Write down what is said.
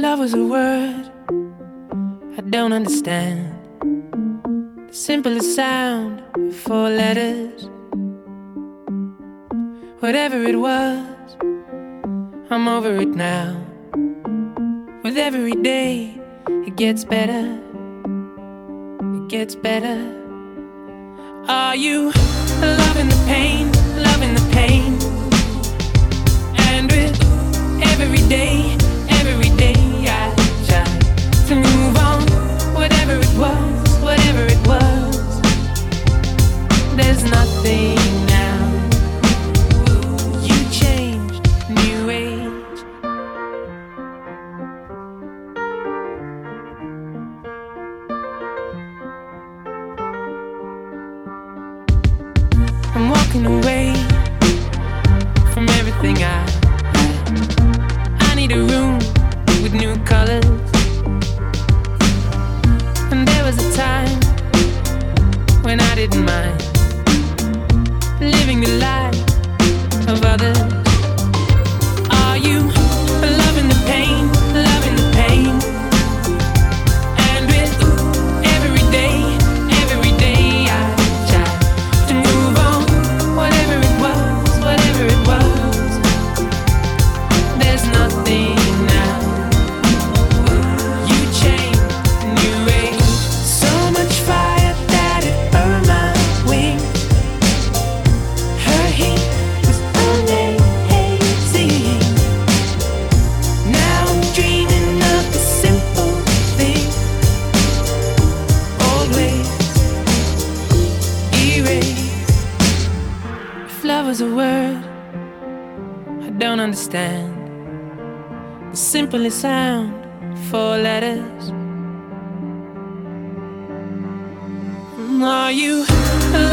love was a word I don't understand, the simplest sound, four letters. Whatever it was, I'm over it now. With every day, it gets better. It gets better. Are you loving the pain, loving the pain? And with every day I try to move on. Whatever it was, there's nothing now. You changed, new age. I'm walking away from everything I need a room with new colors. And there was a time when I didn't mind living the life of others. Are you loving the pain, loving the pain? And with every day I try to move on. Whatever it was, there's nothing now. You changed, new age. So much fire that it burned my wings. Her heat was amazing. Now I'm dreaming of the simple thing. Old ways erased. If love was a word I don't understand, the simplest sound, four letters. Are you